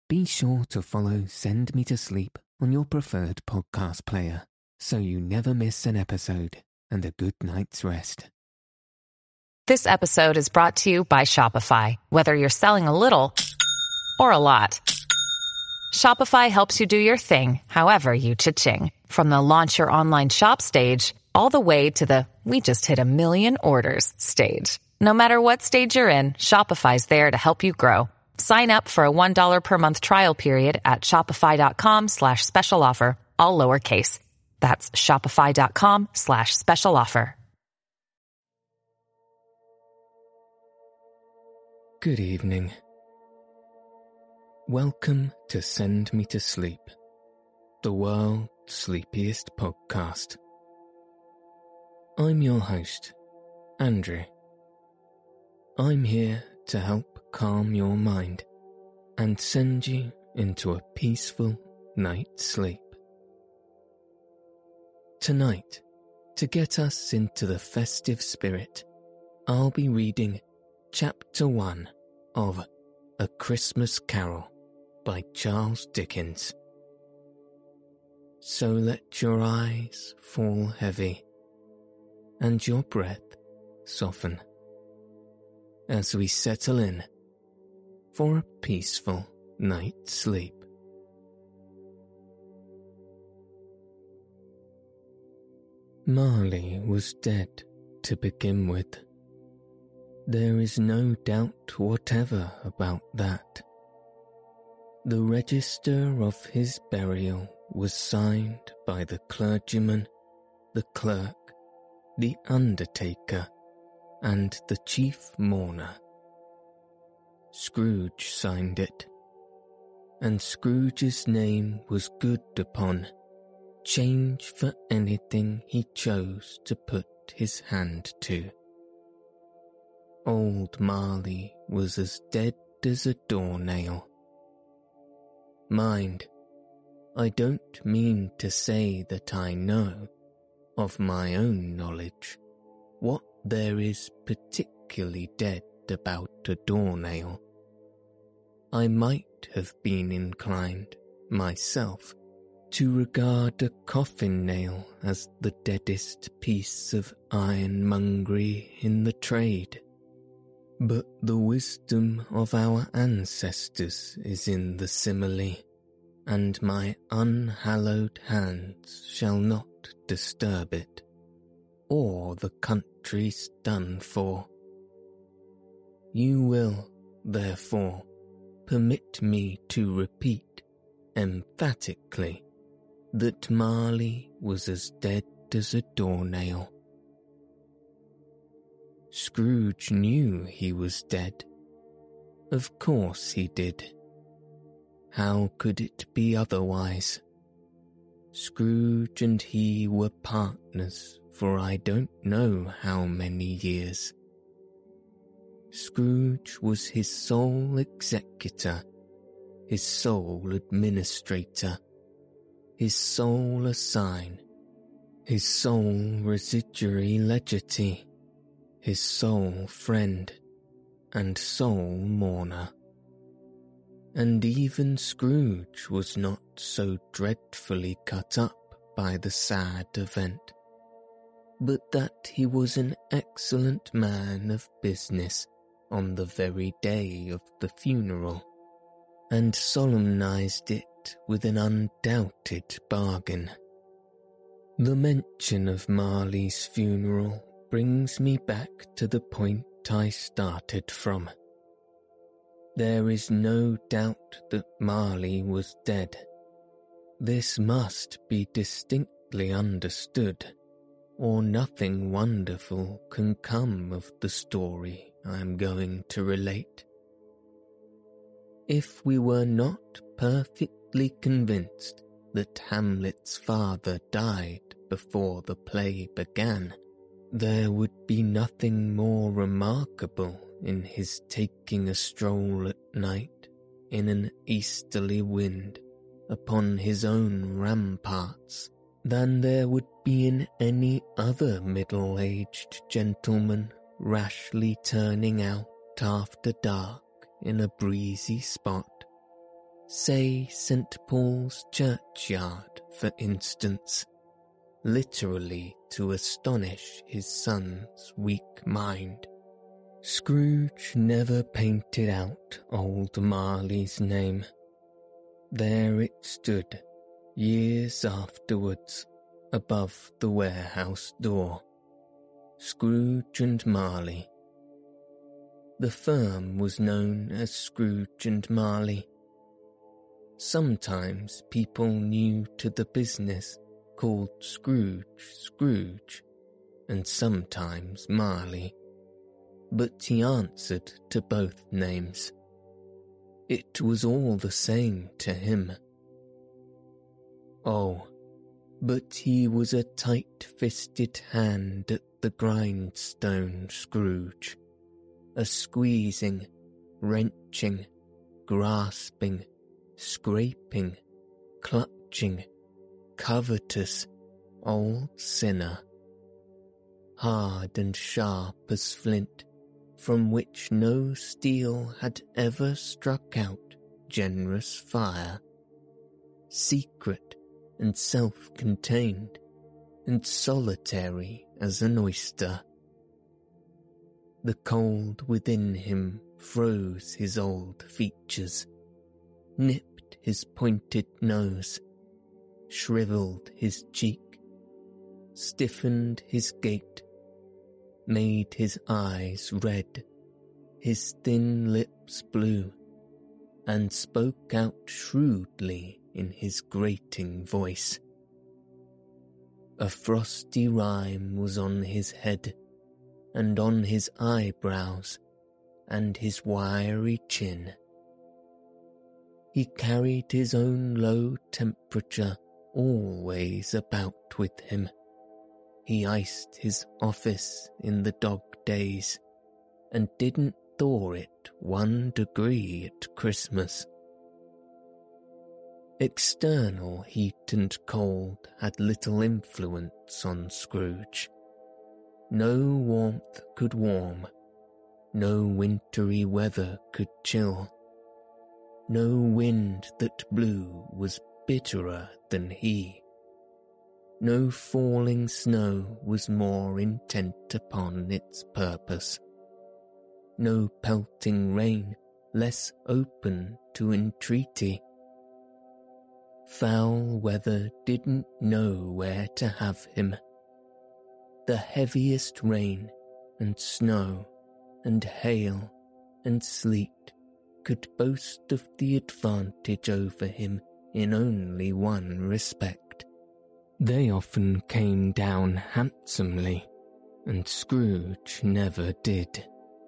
be sure to follow Send Me to Sleep on your preferred podcast player so you never miss an episode and a good night's rest. This episode is brought to you by Shopify. Whether you're selling a little or a lot, Shopify helps you do your thing, however you cha-ching. From the launch your online shop stage, all the way to the we just hit 1 million orders stage. No matter what stage you're in, Shopify's there to help you grow. Sign up for a $1 per month trial period at shopify.com/special offer, all lowercase. That's shopify.com/special offer. Good evening. Welcome to Send Me to Sleep, the world's sleepiest podcast. I'm your host, Andrew. I'm here to help calm your mind and send you into a peaceful night's sleep. Tonight, to get us into the festive spirit, I'll be reading Chapter 1 of A Christmas Carol by Charles Dickens. So let your eyes fall heavy and your breath soften as we settle in for a peaceful night's sleep. Marley was dead to begin with. There is no doubt whatever about that. The register of his burial was signed by the clergyman, the clerk, the undertaker, and the chief mourner. Scrooge signed it, and Scrooge's name was good upon, change for anything he chose to put his hand to. Old Marley was as dead as a doornail. Mind, I don't mean to say that I know, of my own knowledge, what there is particularly dead about a doornail. I might have been inclined, myself, to regard a coffin nail as the deadest piece of ironmongery in the trade. But the wisdom of our ancestors is in the simile, and my unhallowed hands shall not disturb it, or the country's done for. You will, therefore, permit me to repeat, emphatically, that Marley was as dead as a doornail. Scrooge knew he was dead. Of course he did. How could it be otherwise? Scrooge and he were partners for I don't know how many years. Scrooge was his sole executor, his sole administrator, his sole assign, his sole residuary legatee, his sole friend, and sole mourner. And even Scrooge was not so dreadfully cut up by the sad event, but that he was an excellent man of business on the very day of the funeral, and solemnized it with an undoubted bargain. The mention of Marley's funeral brings me back to the point I started from. There is no doubt that Marley was dead. This must be distinctly understood, or nothing wonderful can come of the story I am going to relate. If we were not perfectly convinced that Hamlet's father died before the play began, there would be nothing more remarkable in his taking a stroll at night in an easterly wind upon his own ramparts than there would be in any other middle-aged gentleman rashly turning out after dark in a breezy spot, Say St. Paul's churchyard, for instance, literally to astonish his son's weak mind. Scrooge never painted out old Marley's name. There it stood, years afterwards, above the warehouse door. Scrooge and Marley. The firm was known as Scrooge and Marley. Sometimes people new to the business called Scrooge, and sometimes Marley, but he answered to both names. It was all the same to him. Oh, but he was a tight-fisted hand at the grindstone, Scrooge, a squeezing, wrenching, grasping, scraping, clutching, covetous old sinner, hard and sharp as flint, from which no steel had ever struck out generous fire, secret and self-contained, and solitary as an oyster. The cold within him froze his old features, nipped his pointed nose, shrivelled his cheek, stiffened his gait, made his eyes red, his thin lips blue, and spoke out shrewdly in his grating voice. A frosty rime was on his head, and on his eyebrows, and his wiry chin. He carried his own low temperature always about with him. He iced his office in the dog days, and didn't thaw it 1 degree at Christmas. External heat and cold had little influence on Scrooge. No warmth could warm, no wintry weather could chill. No wind that blew was bitterer than he. No falling snow was more intent upon its purpose. No pelting rain less open to entreaty. Foul weather didn't know where to have him. The heaviest rain and snow and hail and sleet could boast of the advantage over him in only one respect. They often came down handsomely, and Scrooge never did.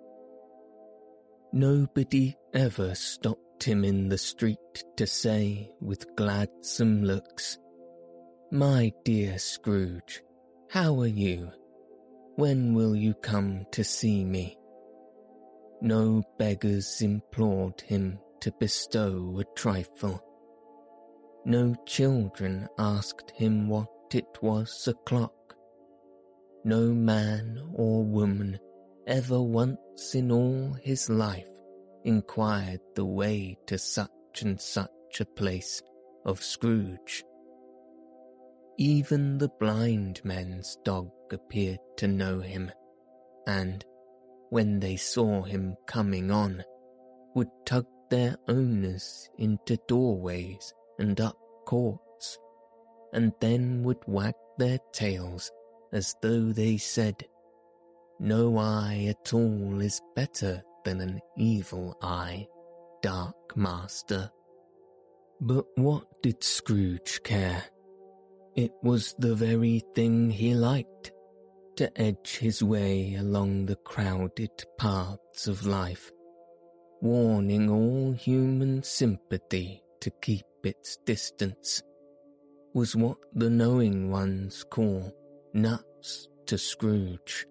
Nobody ever stopped him in the street to say with gladsome looks, "My dear Scrooge, how are you? When will you come to see me?" No beggars implored him to bestow a trifle. No children asked him what it was o'clock. No man or woman ever once in all his life inquired the way to such and such a place of Scrooge. Even the blind men's dog appeared to know him, and, when they saw him coming on, would tug their owners into doorways and up courts, and then would wag their tails as though they said, "No eye at all is better than an evil eye, dark master." But what did Scrooge care? It was the very thing he liked, to edge his way along the crowded paths of life, warning all human sympathy to keep its distance, was what the knowing ones call nuts to Scrooge.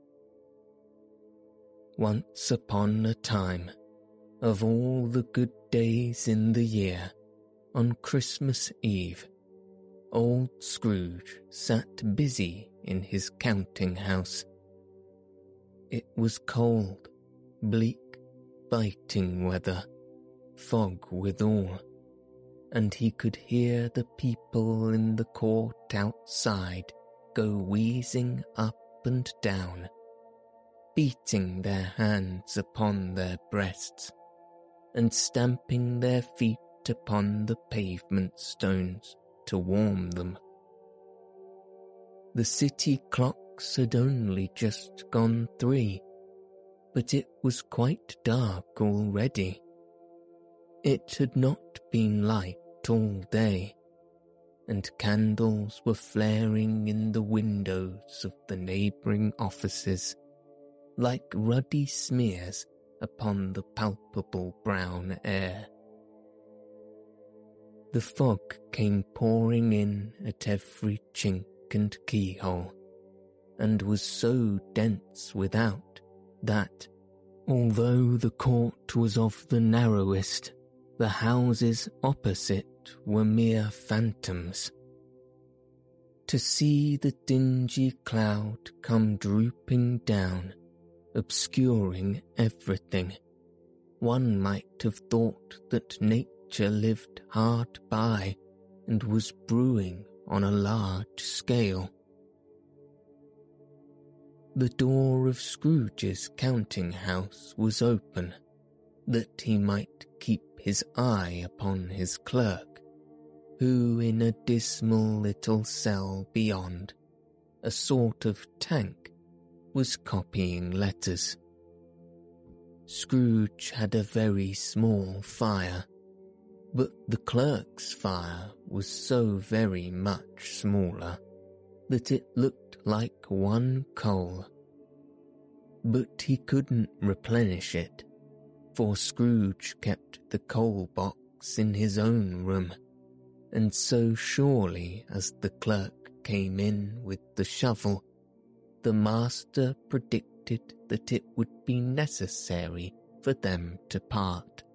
Once upon a time, of all the good days in the year, on Christmas Eve, old Scrooge sat busy in his counting-house. It was cold, bleak, biting weather, fog withal, and he could hear the people in the court outside go wheezing up and down, beating their hands upon their breasts, and stamping their feet upon the pavement stones to warm them. The city clocks had only just gone 3, but it was quite dark already. It had not been light all day, and candles were flaring in the windows of the neighbouring offices, like ruddy smears upon the palpable brown air. The fog came pouring in at every chink and keyhole, and was so dense without that, although the court was of the narrowest, the houses opposite were mere phantoms. To see the dingy cloud come drooping down, obscuring everything, one might have thought that nature lived hard by and was brewing on a large scale. The door of Scrooge's counting-house was open, that he might keep his eye upon his clerk, who in a dismal little cell beyond, a sort of tank, was copying letters. Scrooge had a very small fire, but the clerk's fire was so very much smaller that it looked like one coal. But he couldn't replenish it, for Scrooge kept the coal box in his own room, and so surely as the clerk came in with the shovel, the master predicted that it would be necessary for them to part.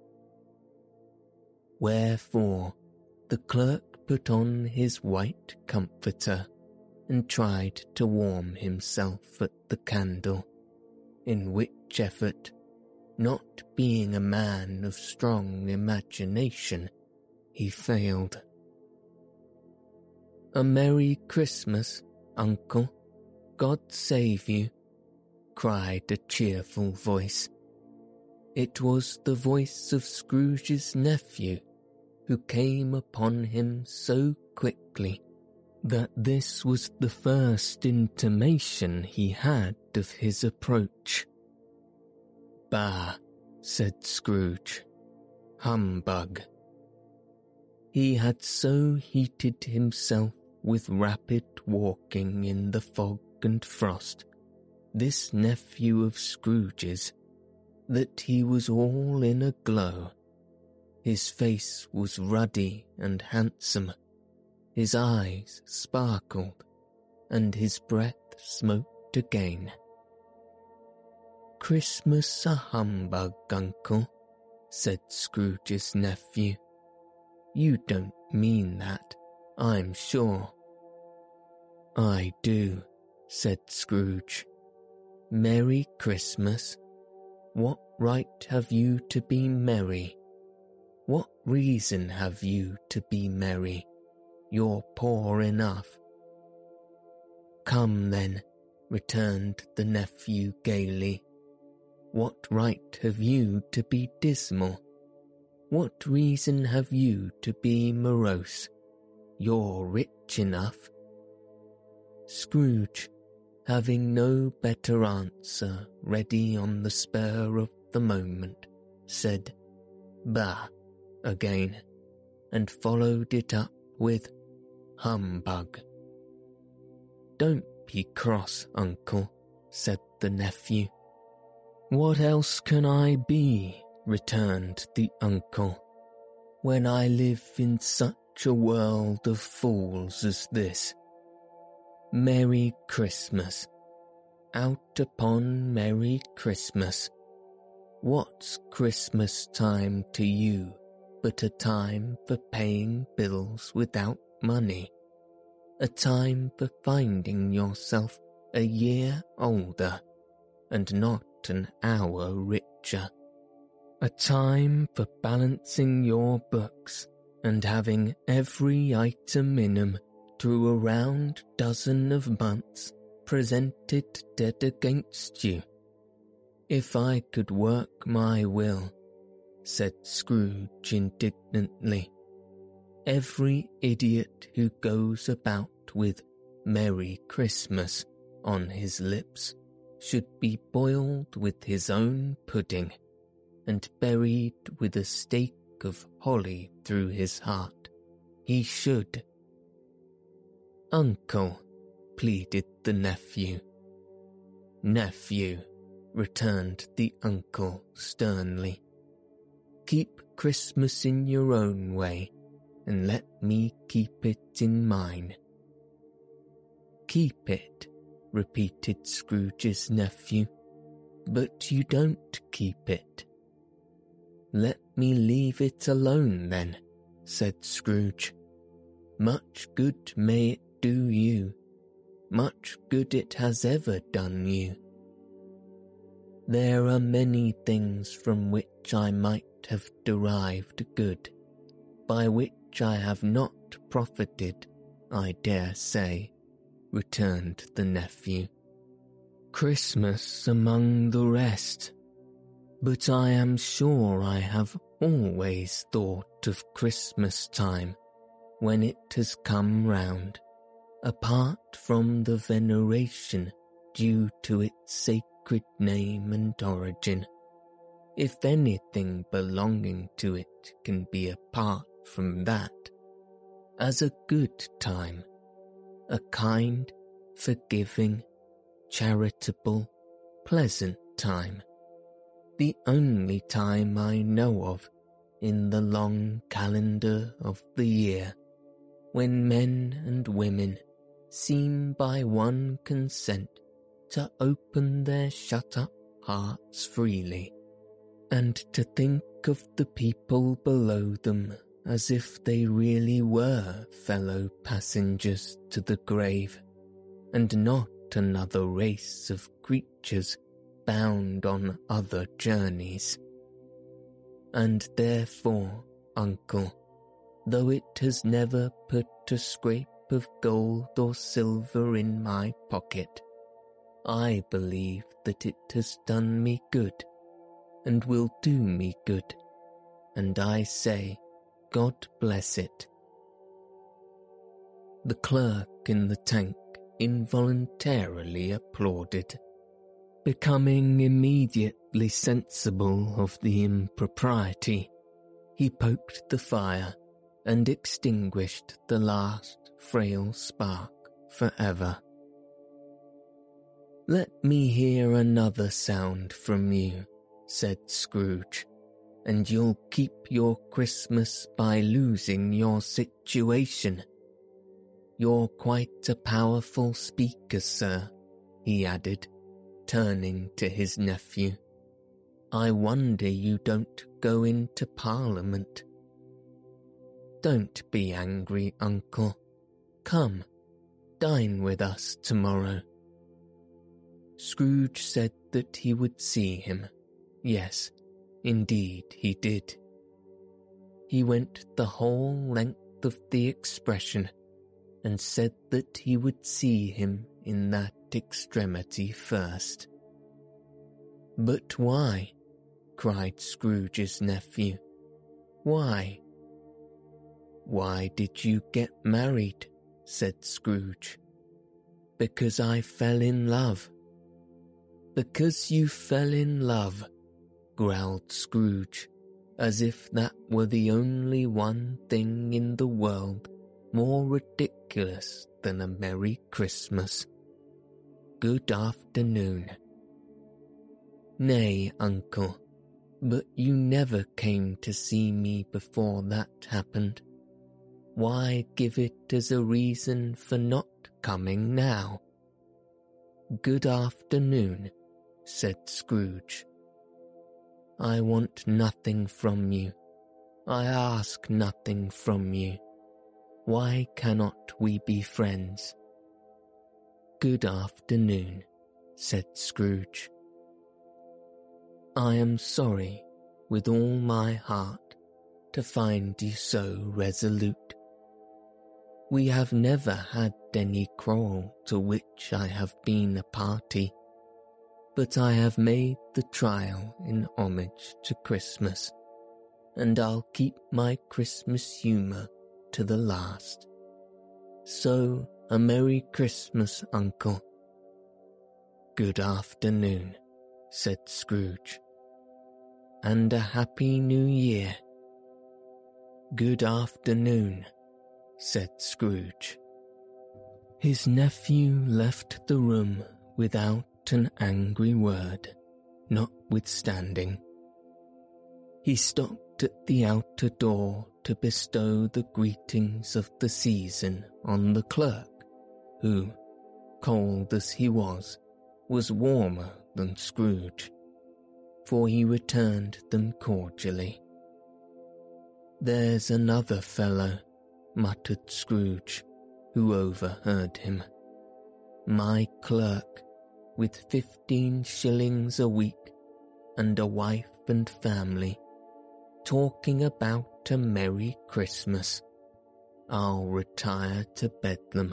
Wherefore the clerk put on his white comforter and tried to warm himself at the candle, in which effort, not being a man of strong imagination, he failed. "A Merry Christmas, Uncle, God save you," cried a cheerful voice. It was the voice of Scrooge's nephew, who came upon him so quickly that this was the first intimation he had of his approach. "Bah," said Scrooge, "humbug." He had so heated himself with rapid walking in the fog and frost, this nephew of Scrooge's, that he was all in a glow. His face was ruddy and handsome, his eyes sparkled, and his breath smoked again. "Christmas a humbug, Uncle," said Scrooge's nephew. "You don't mean that, I'm sure." "I do," said Scrooge. "Merry Christmas? What right have you to be merry? What reason have you to be merry? You're poor enough." "Come then," returned the nephew gaily. "What right have you to be dismal? What reason have you to be morose? You're rich enough." Scrooge, having no better answer ready on the spur of the moment, said "Bah" again, and followed it up with "humbug." "Don't be cross, Uncle," said the nephew. "What else can I be," returned the uncle, "when I live in such a world of fools as this? Merry Christmas. Out upon Merry Christmas. What's Christmas time to you but a time for paying bills without money? A time for finding yourself a year older and not an hour richer. A time for balancing your books and having every item in 'em through a round dozen of months presented dead against you. If I could work my will, said Scrooge indignantly, every idiot who goes about with Merry Christmas on his lips should be boiled with his own pudding and buried with a stake of holly through his heart. He should. Uncle, pleaded the nephew. Nephew, returned the uncle sternly, keep Christmas in your own way, and let me keep it in mine. Keep it, repeated Scrooge's nephew, but you don't keep it. Let me leave it alone then, said Scrooge. Much good may it do you, much good it has ever done you. There are many things from which I might have derived good, by which I have not profited, I dare say, returned the nephew. Christmas among the rest. But I am sure I have always thought of Christmas time when it has come round, apart from the veneration due to its sacred name and origin, if anything belonging to it can be apart from that, as a good time, a kind, forgiving, charitable, pleasant time, the only time I know of in the long calendar of the year, when men and women seem by one consent to open their shut-up hearts freely, and to think of the people below them as if they really were fellow passengers to the grave, and not another race of creatures bound on other journeys. And therefore, uncle, though it has never put a scrape of gold or silver in my pocket, I believe that it has done me good, and will do me good, and I say, God bless it. The clerk in the tank involuntarily applauded. Becoming immediately sensible of the impropriety, he poked the fire and extinguished the last frail spark forever. Let me hear another sound from you, said Scrooge, and you'll keep your Christmas by losing your situation. You're quite a powerful speaker, sir, he added, turning to his nephew. I wonder you don't go into Parliament. Don't be angry, uncle. Come, dine with us tomorrow. Scrooge said that he would see him. Yes, indeed he did. He went the whole length of the expression, and said that he would see him in that extremity first. But why? Cried Scrooge's nephew. Why? Why did you get married? Said Scrooge. Because I fell in love. Because you fell in love, growled Scrooge, as if that were the only one thing in the world more ridiculous than a Merry Christmas. Good afternoon. Nay, uncle, but you never came to see me before that happened. Why give it as a reason for not coming now? Good afternoon, said Scrooge. I want nothing from you. I ask nothing from you. Why cannot we be friends? Good afternoon, said Scrooge. I am sorry, with all my heart, to find you so resolute. We have never had any quarrel to which I have been a party, but I have made the trial in homage to Christmas, and I'll keep my Christmas humour to the last. So, a Merry Christmas, Uncle." "Good afternoon," said Scrooge. "And a Happy New Year." "Good afternoon," said Scrooge. His nephew left the room without an angry word, notwithstanding. He stopped at the outer door to bestow the greetings of the season on the clerk, who, cold as he was warmer than Scrooge, for he returned them cordially. "There's another fellow," muttered Scrooge, who overheard him. "My clerk, with 15 shillings a week, and a wife and family, talking about a Merry Christmas. I'll retire to Bedlam."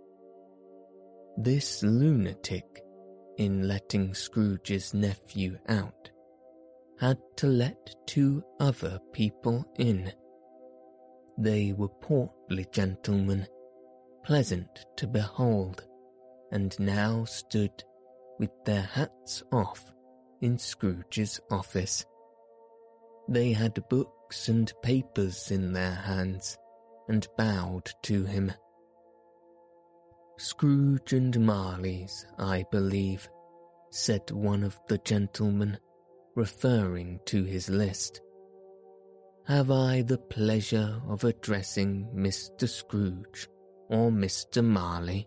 This lunatic, in letting Scrooge's nephew out, had to let 2 other people in. They were portly gentlemen, pleasant to behold, and now stood with their hats off in Scrooge's office. They had books and papers in their hands, and bowed to him. "Scrooge and Marley's, I believe," said one of the gentlemen, referring to his list. "Have I the pleasure of addressing Mr. Scrooge or Mr. Marley?"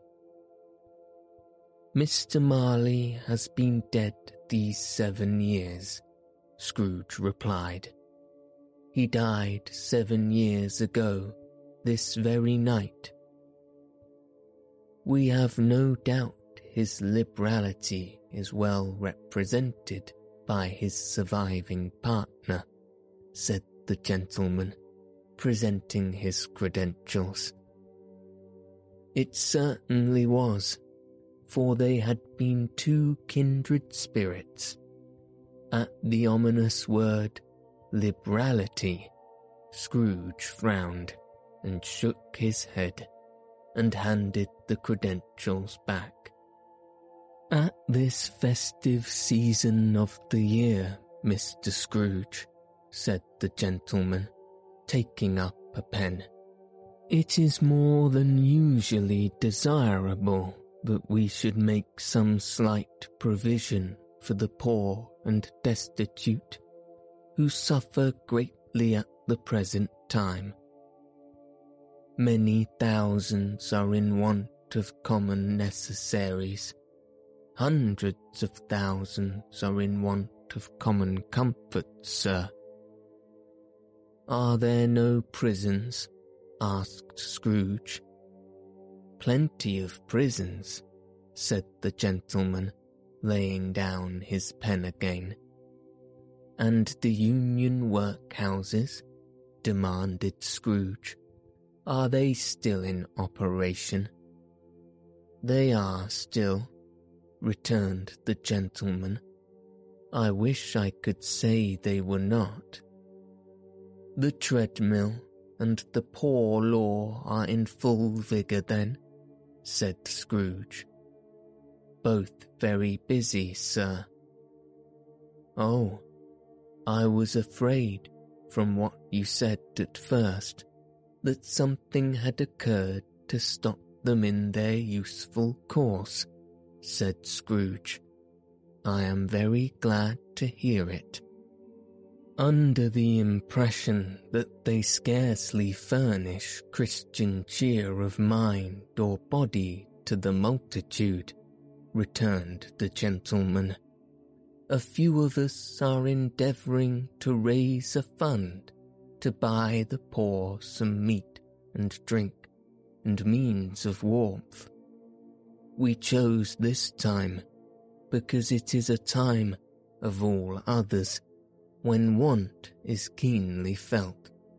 "Mr. Marley has been dead these 7 years," Scrooge replied. "He died 7 years ago, this very night." "We have no doubt his liberality is well represented by his surviving partner," said the gentleman, presenting his credentials. It certainly was, for they had been 2 kindred spirits. At the ominous word, liberality, Scrooge frowned and shook his head, and handed the credentials back. "At this festive season of the year, Mr. Scrooge," said the gentleman, taking up a pen, "it is more than usually desirable that we should make some slight provision for the poor and destitute, who suffer greatly at the present time. Many thousands are in want of common necessaries. Hundreds of thousands are in want of common comforts, sir." "Are there no prisons?" asked Scrooge. "Plenty of prisons," said the gentleman, laying down his pen again. "And the union workhouses?" demanded Scrooge. "Are they still in operation?" "They are still," returned the gentleman. "I wish I could say they were not." "The treadmill and the poor law are in full vigour then?" said Scrooge. "Both very busy, sir." "Oh, I was afraid, from what you said at first, that something had occurred to stop them in their useful course," said Scrooge. "I am very glad to hear it." "Under the impression that they scarcely furnish Christian cheer of mind or body to the multitude," returned the gentleman, "a few of us are endeavouring to raise a fund to buy the poor some meat and drink and means of warmth. We chose this time because it is a time, of all others, when want is keenly felt,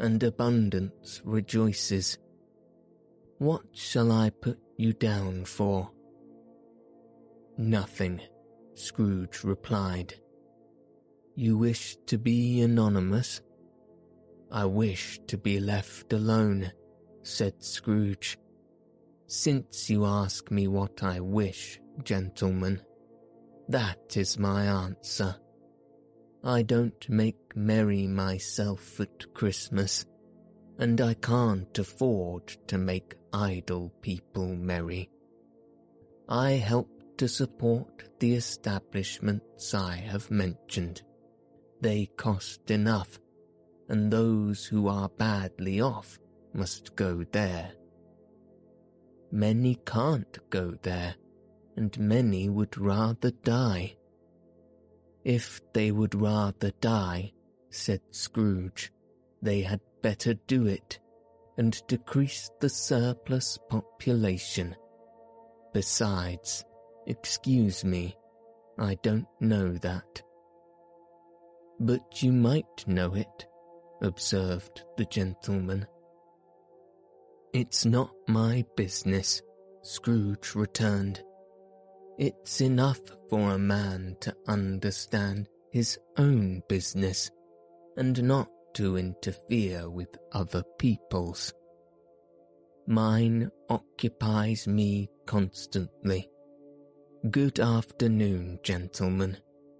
and abundance rejoices. What shall I put you down for?" "Nothing," Scrooge replied. "You wish to be anonymous?" "I wish to be left alone," said Scrooge. "Since you ask me what I wish, gentlemen, that is my answer. I don't make merry myself at Christmas, and I can't afford to make idle people merry. I help to support the establishments I have mentioned. They cost enough, and those who are badly off must go there. Many can't go there, and many would rather die." "If they would rather die," said Scrooge, "they had better do it, and decrease the surplus population. Besides, excuse me, I don't know that." "But you might know it," observed the gentleman. "It's not my business," Scrooge returned. "It's enough for a man to understand his own business, and not to interfere with other people's. Mine occupies me constantly. Good afternoon, gentlemen."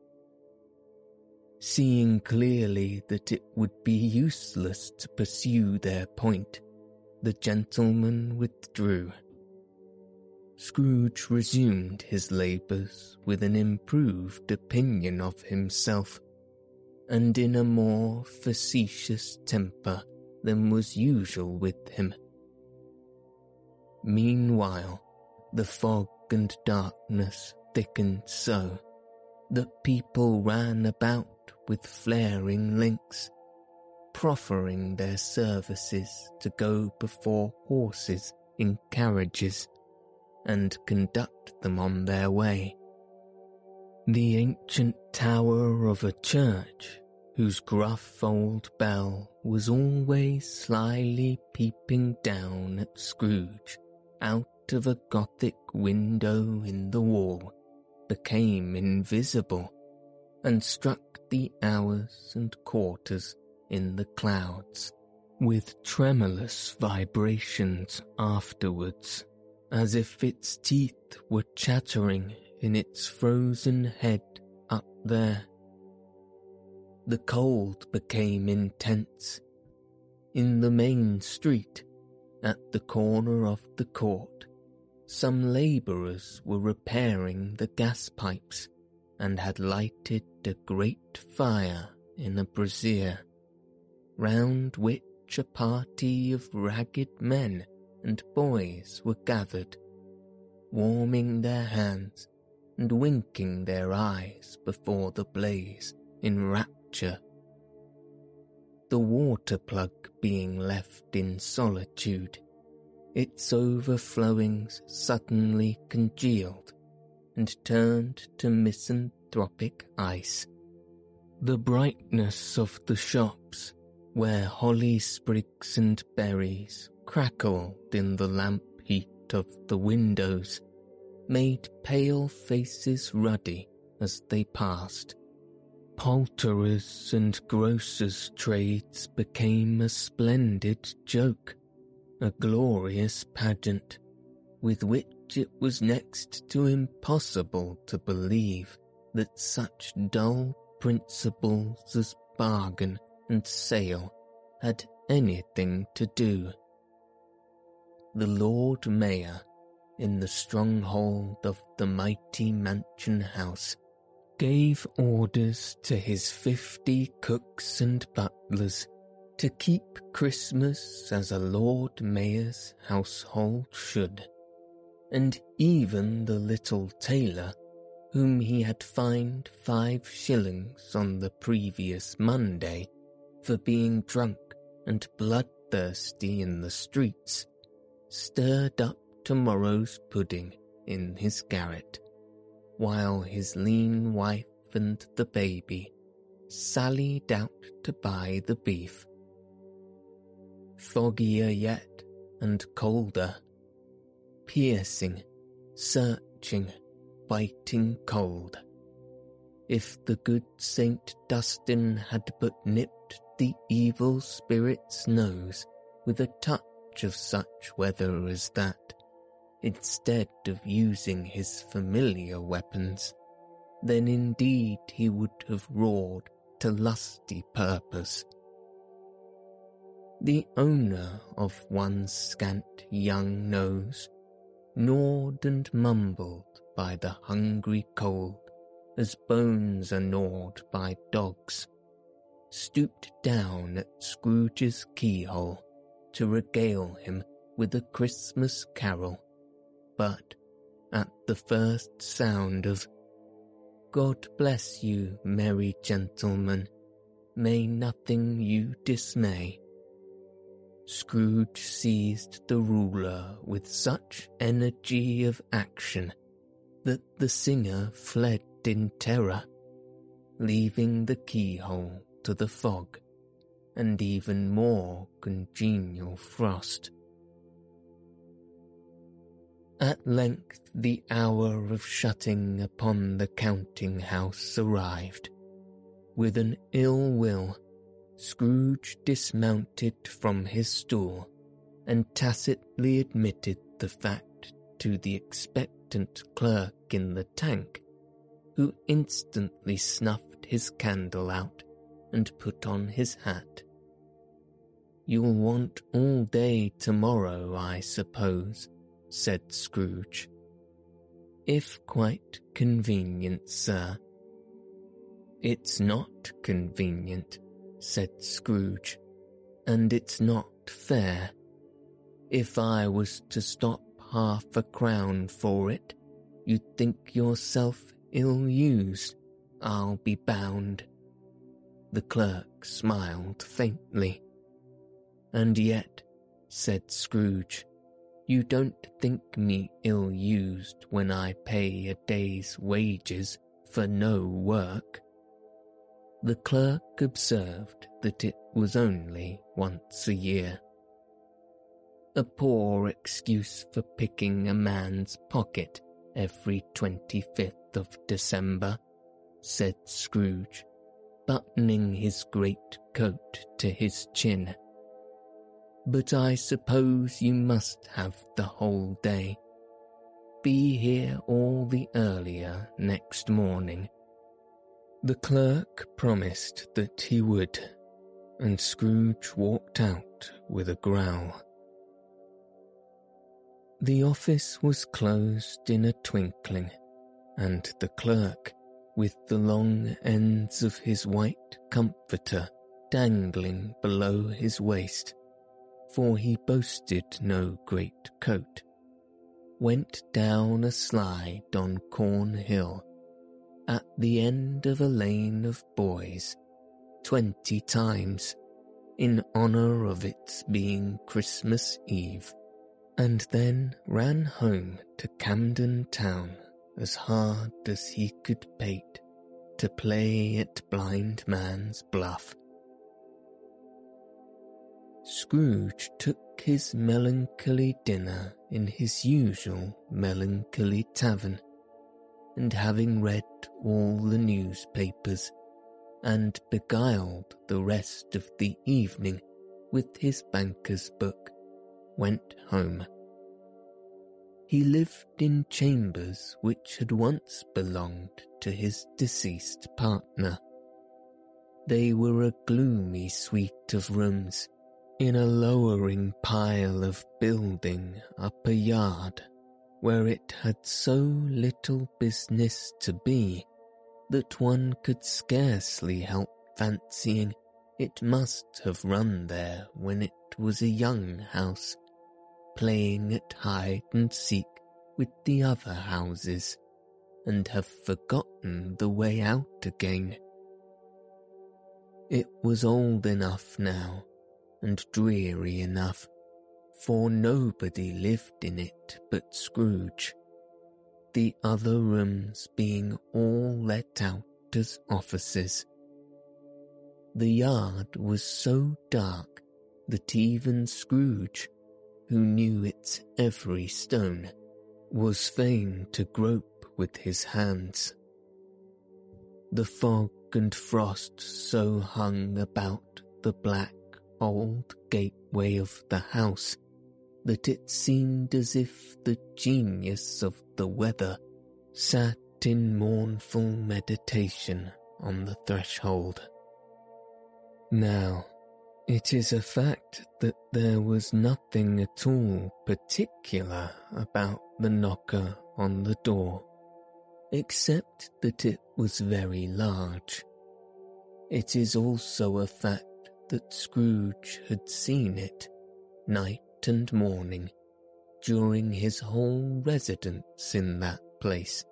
Seeing clearly that it would be useless to pursue their point, the gentleman withdrew. Scrooge resumed his labours with an improved opinion of himself, and in a more facetious temper than was usual with him. Meanwhile, the fog and darkness thickened so that people ran about with flaring links, proffering their services to go before horses in carriages and conduct them on their way. The ancient tower of a church, whose gruff old bell was always slyly peeping down at Scrooge out of a Gothic window in the wall, became invisible, and struck the hours and quarters in the clouds, with tremulous vibrations afterwards, as if its teeth were chattering in its frozen head up there. The cold became intense. In the main street, at the corner of the court, some labourers were repairing the gas pipes, and had lighted a great fire in a brazier, round which a party of ragged men and boys were gathered, warming their hands and winking their eyes before the blaze in rapture. The water plug being left in solitude, its overflowings suddenly congealed and turned to misanthropic ice. The brightness of the shops, where holly sprigs and berries crackled in the lamp heat of the windows, made pale faces ruddy as they passed. Poulterers' and grocers' trades became a splendid joke, a glorious pageant, with which it was next to impossible to believe that such dull principles as bargain and sale had anything to do. The Lord Mayor, in the stronghold of the mighty mansion house, gave orders to his 50 cooks and butlers to keep Christmas as a Lord Mayor's household should, and even the little tailor, whom he had fined 5 shillings on the previous Monday for being drunk and bloodthirsty in the streets, stirred up tomorrow's pudding in his garret, while his lean wife and the baby sallied out to buy the beef. foggier yet and colder, piercing, searching, biting cold. If the good Saint Dustin had but nipped the evil spirit's nose with a touch of such weather as that, instead of using his familiar weapons, then indeed he would have roared to lusty purpose. The owner of one scant young nose, gnawed and mumbled by the hungry cold as bones are gnawed by dogs, stooped down at Scrooge's keyhole to regale him with a Christmas carol, but at the first sound of "God bless you, merry gentlemen, may nothing you dismay," Scrooge seized the ruler with such energy of action that the singer fled in terror, leaving the keyhole to the fog and even more congenial frost. At length the hour of shutting upon the counting-house arrived. With an ill will, Scrooge dismounted from his stool and tacitly admitted the fact to the expectant clerk in the tank, who instantly snuffed his candle out and put on his hat. "You'll want all day tomorrow, I suppose," said Scrooge. "If quite convenient, sir." "It's not convenient," said Scrooge, "and it's not fair. If I was to stop £half for it, you'd think yourself ill-used, I'll be bound." The clerk smiled faintly. "And yet," said Scrooge, "you don't think me ill-used when I pay a day's wages for no work." The clerk observed that it was only once a year. "A poor excuse for picking a man's pocket every 25th of December," said Scrooge, buttoning his great coat to his chin. "But I suppose you must have the whole day. Be here all the earlier next morning." The clerk promised that he would, and Scrooge walked out with a growl. The office was closed in a twinkling, and the clerk, with the long ends of his white comforter dangling below his waist, for he boasted no great coat, went down a slide on Cornhill, at the end of a lane of boys, 20 times, in honour of its being Christmas Eve, and then ran home to Camden Town as hard as he could pate to play at blind man's bluff. Scrooge took his melancholy dinner in his usual melancholy tavern, and having read all the newspapers, and beguiled the rest of the evening with his banker's book, went home. He lived in chambers which had once belonged to his deceased partner. They were a gloomy suite of rooms, in a lowering pile of building up a yard, where it had so little business to be that one could scarcely help fancying it must have run there when it was a young house, playing at hide-and-seek with the other houses, and have forgotten the way out again. It was old enough now, and dreary enough, for nobody lived in it but Scrooge, the other rooms being all let out as offices. The yard was so dark that even Scrooge, who knew its every stone, was fain to grope with his hands. The fog and frost so hung about the black old gateway of the house that it seemed as if the genius of the weather sat in mournful meditation on the threshold. Now, it is a fact that there was nothing at all particular about the knocker on the door, except that it was very large. It is also a fact that Scrooge had seen it, night and morning, during his whole residence in that place.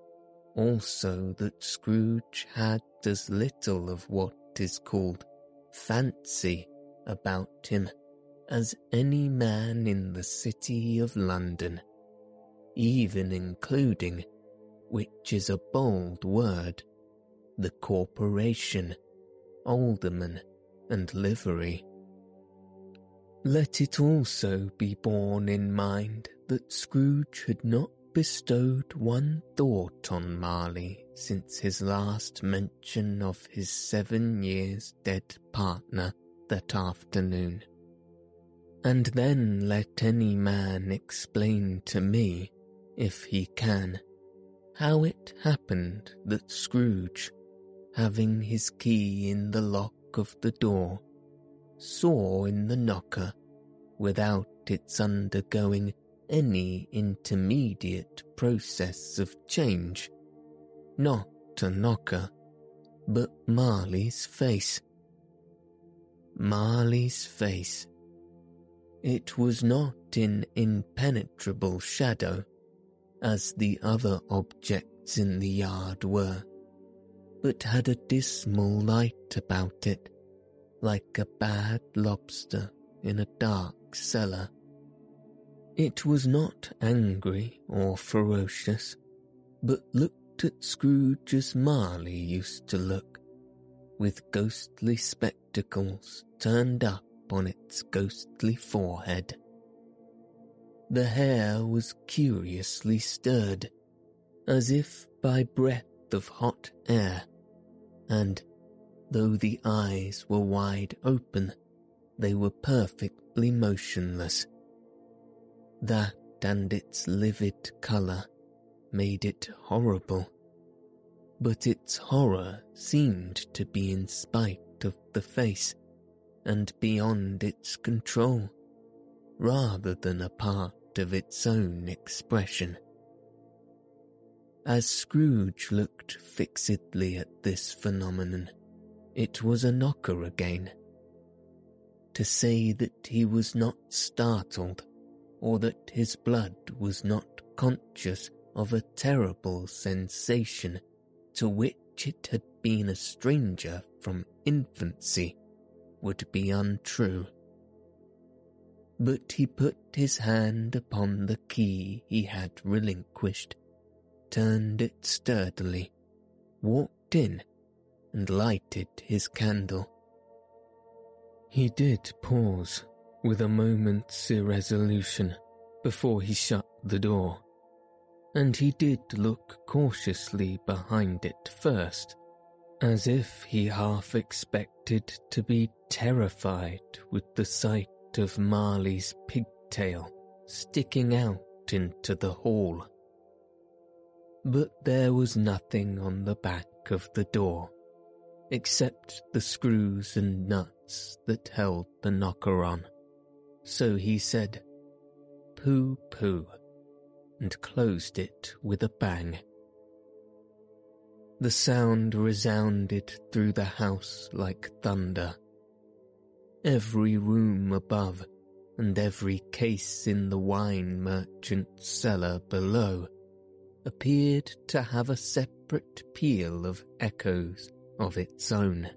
Also that Scrooge had as little of what is called fancy about him as any man in the city of London, even including, which is a bold word, the corporation, alderman, and livery. Let it also be borne in mind that Scrooge had not bestowed one thought on Marley since his last mention of his 7 years dead partner that afternoon. And then let any man explain to me, if he can, how it happened that Scrooge, having his key in the lock of the door, saw in the knocker, without its undergoing any intermediate process of change, not a knocker, but Marley's face. Marley's face. It was not in impenetrable shadow, as the other objects in the yard were, but had a dismal light about it, like a bad lobster in a dark cellar. It was not angry or ferocious, but looked at Scrooge as Marley used to look, with ghostly spectacles turned up on its ghostly forehead. The hair was curiously stirred, as if by breath of hot air, and, though the eyes were wide open, they were perfectly motionless. That and its livid colour made it horrible, but its horror seemed to be in spite of the face and beyond its control, rather than a part of its own expression. As Scrooge looked fixedly at this phenomenon, it was a knocker again. To say that he was not startled, or that his blood was not conscious of a terrible sensation to which it had been a stranger from infancy, would be untrue. But he put his hand upon the key he had relinquished, turned it sturdily, walked in, and lighted his candle. He did pause, with a moment's irresolution, before he shut the door, and he did look cautiously behind it first, as if he half expected to be terrified with the sight of Marley's pigtail sticking out into the hall. But there was nothing on the back of the door, except the screws and nuts that held the knocker on. So he said, "Pooh, pooh," and closed it with a bang. The sound resounded through the house like thunder. Every room above, and every case in the wine merchant's cellar below, appeared to have a separate peal of echoes of its own.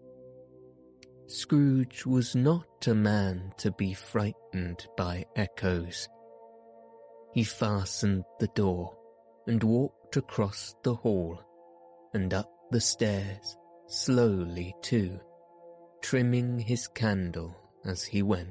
Scrooge was not a man to be frightened by echoes. He fastened the door and walked across the hall and up the stairs slowly too, trimming his candle as he went.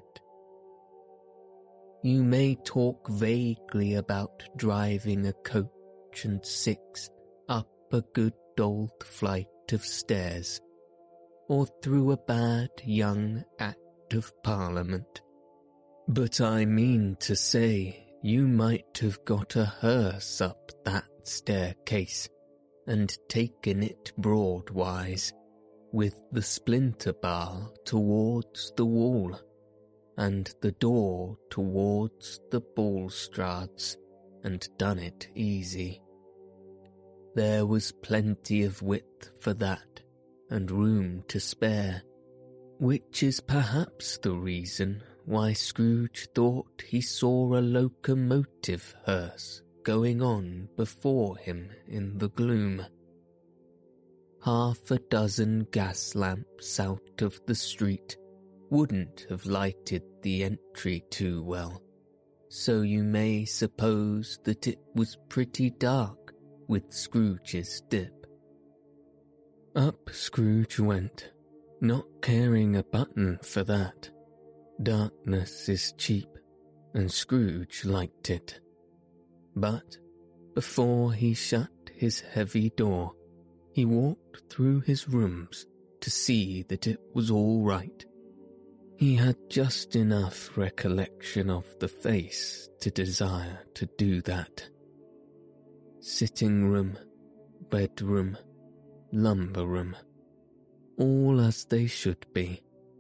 You may talk vaguely about driving a coach and six up a good old flight of stairs, or through a bad young Act of Parliament. But I mean to say you might have got a hearse up that staircase and taken it broadwise, with the splinter bar towards the wall, and the door towards the balustrades, and done it easy. There was plenty of width for that, and room to spare, which is perhaps the reason why Scrooge thought he saw a locomotive hearse going on before him in the gloom. Half a dozen gas lamps out of the street wouldn't have lighted the entry too well, so you may suppose that it was pretty dark with Scrooge's dip. Up Scrooge went, not caring a button for that. Darkness is cheap, and Scrooge liked it. But before he shut his heavy door, he walked through his rooms to see that it was all right. He had just enough recollection of the face to desire to do that. Sitting room, bedroom, lumber room, all as they should be.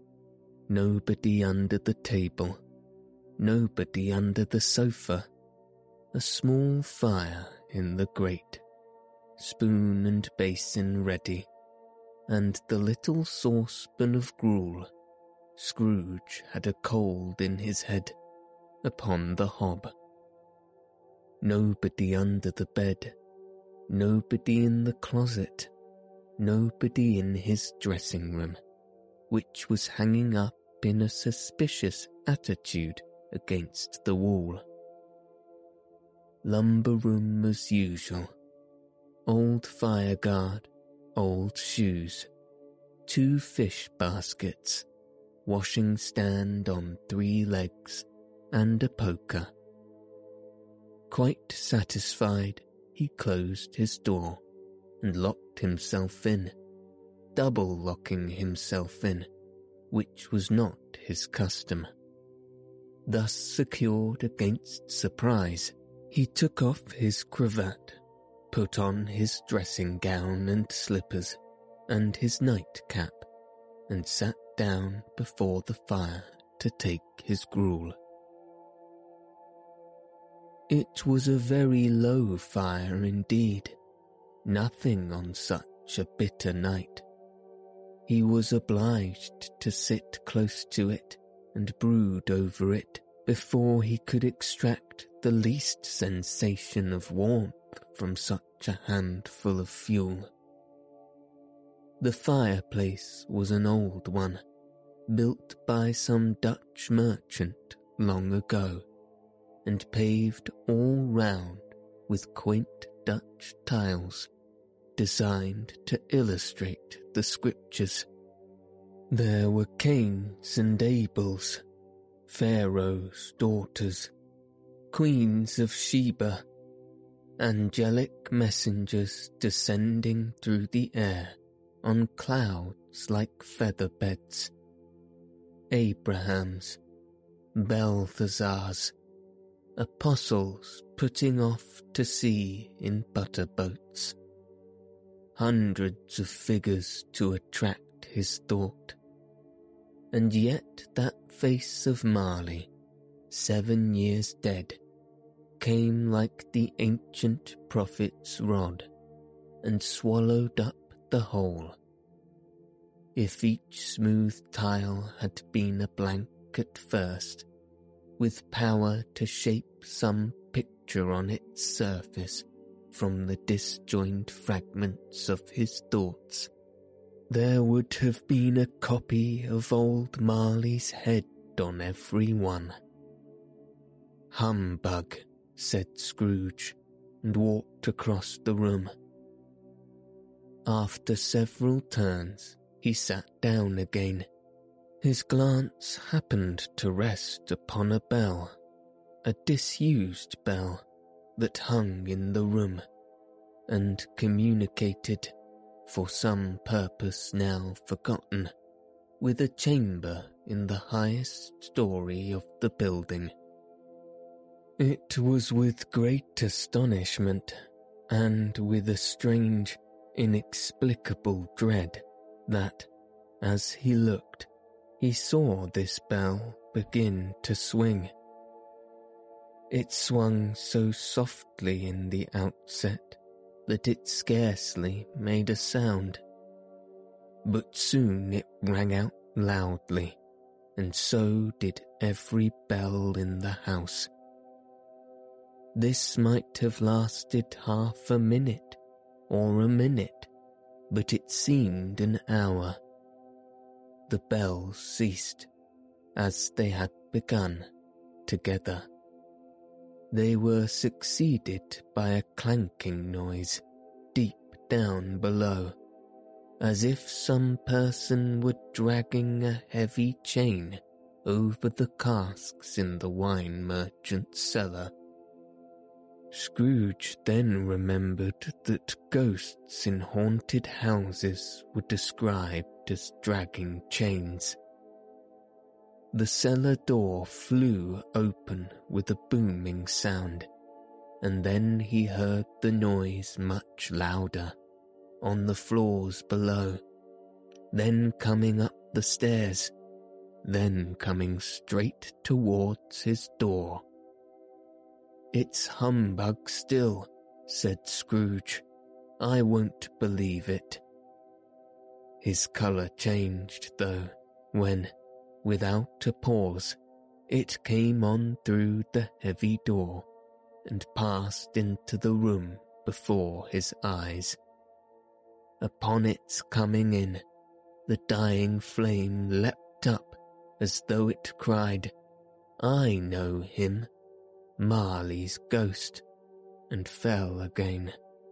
Nobody under the table, nobody under the sofa, a small fire in the grate, spoon and basin ready, and the little saucepan of gruel. Scrooge had a cold in his head, upon the hob. Nobody under the bed, nobody in the closet, nobody in his dressing room, which was hanging up in a suspicious attitude against the wall. Lumber room as usual. Old fireguard, old shoes, 2 fish baskets, washing stand on 3 legs, and a poker. Quite satisfied, he closed his door and locked himself in, double locking himself in, which was not his custom. Thus secured against surprise, he took off his cravat, put on his dressing gown and slippers, and his nightcap, and sat down before the fire to take his gruel. It was a very low fire indeed, nothing on such a bitter night. He was obliged to sit close to it and brood over it before he could extract the least sensation of warmth from such a handful of fuel. The fireplace was an old one, built by some Dutch merchant long ago, and paved all round with quaint Dutch tiles, designed to illustrate the scriptures. There were Cains and Abels, Pharaoh's daughters, queens of Sheba, angelic messengers descending through the air on clouds like feather beds, Abrahams, Balthazars, apostles putting off to sea in butter boats, hundreds of figures to attract his thought. And yet that face of Marley, 7 years dead, came like the ancient prophet's rod, and swallowed up the whole. If each smooth tile had been a blank at first, with power to shape some picture on its surface from the disjoined fragments of his thoughts, there would have been a copy of old Marley's head on every one. "Humbug," said Scrooge, and walked across the room. After several turns, he sat down again, His glance happened to rest upon a bell, a disused bell that hung in the room and communicated, for some purpose now forgotten, with a chamber in the highest story of the building. It was with great astonishment and with a strange, inexplicable dread that, as he looked, he saw this bell begin to swing. It swung so softly in the outset that it scarcely made a sound, but soon it rang out loudly, and so did every bell in the house. This might have lasted half a minute or a minute, but it seemed an hour. The bells ceased, as they had begun, together. They were succeeded by a clanking noise deep down below, as if some person were dragging a heavy chain over the casks in the wine merchant's cellar. Scrooge then remembered that ghosts in haunted houses were described as dragging chains. The cellar door flew open with a booming sound, and then he heard the noise much louder, on the floors below, then coming up the stairs, then coming straight towards his door. "It's humbug still," said Scrooge. "I won't believe it." His colour changed, though, when, without a pause, it came on through the heavy door and passed into the room before his eyes. Upon its coming in, the dying flame leapt up as though it cried, "I know him, Marley's ghost," and fell again.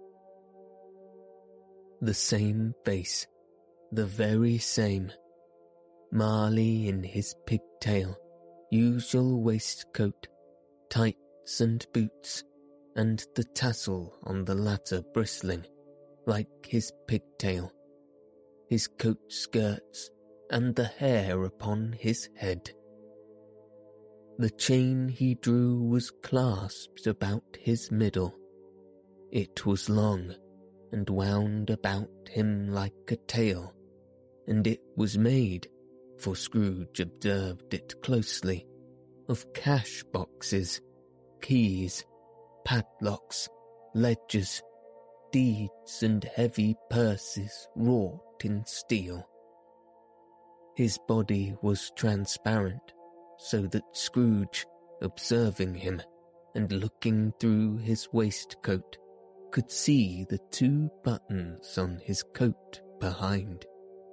The same face, the very same. Marley in his pigtail, usual waistcoat, tights and boots, and the tassel on the latter bristling, like his pigtail, his coat skirts, and the hair upon his head. The chain he drew was clasped about his middle. It was long, and wound about him like a tail, and it was made, for Scrooge observed it closely, of cash boxes, keys, padlocks, ledgers, deeds, and heavy purses wrought in steel. His body was transparent, so that Scrooge, observing him and looking through his waistcoat, could see the 2 buttons on his coat behind.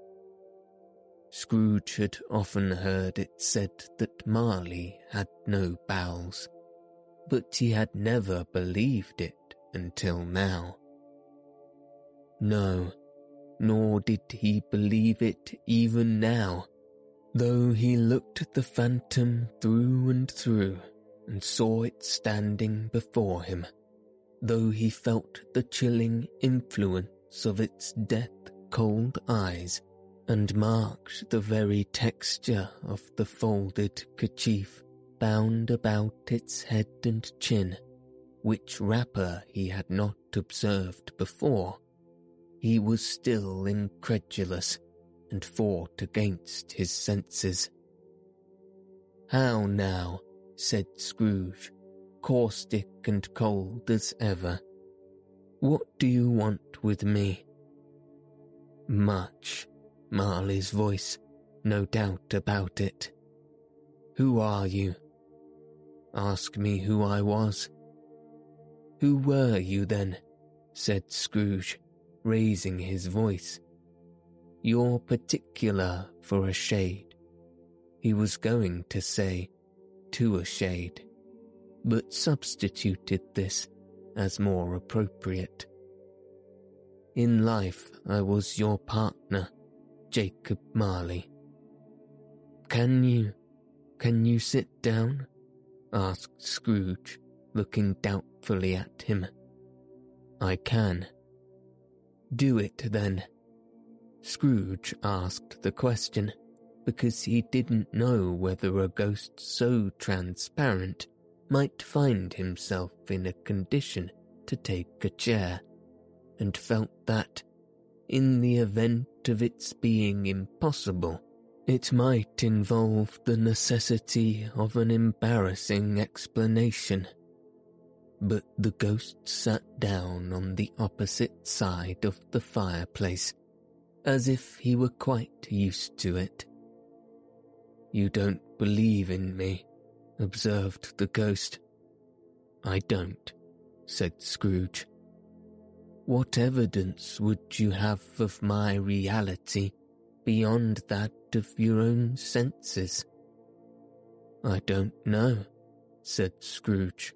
Scrooge had often heard it said that Marley had no bowels, but he had never believed it until now. No, nor did he believe it even now, though he looked at the phantom through and through and saw it standing before him, though he felt the chilling influence of its death-cold eyes and marked the very texture of the folded kerchief bound about its head and chin, which wrapper he had not observed before. He was still incredulous and fought against his senses. "How now?" said Scrooge, caustic and cold as ever. "What do you want with me?" "Much," Marley's voice, no doubt about it. "Who are you?" "Ask me who I was." "Who were you then?" said Scrooge, raising his voice. "You're particular for a shade." He was going to say, "to a shade," but substituted this as more appropriate. "In life I was your partner, Jacob Marley." Can you sit down?" asked Scrooge, looking doubtfully at him. "I can." "Do it, then." Scrooge asked the question because he didn't know whether a ghost so transparent might find himself in a condition to take a chair, and felt that, in the event of its being impossible, it might involve the necessity of an embarrassing explanation. But the ghost sat down on the opposite side of the fireplace, as if he were quite used to it. "You don't believe in me," observed the ghost. "I don't," said Scrooge. "What evidence would you have of my reality beyond that of your own senses?" "I don't know," said Scrooge.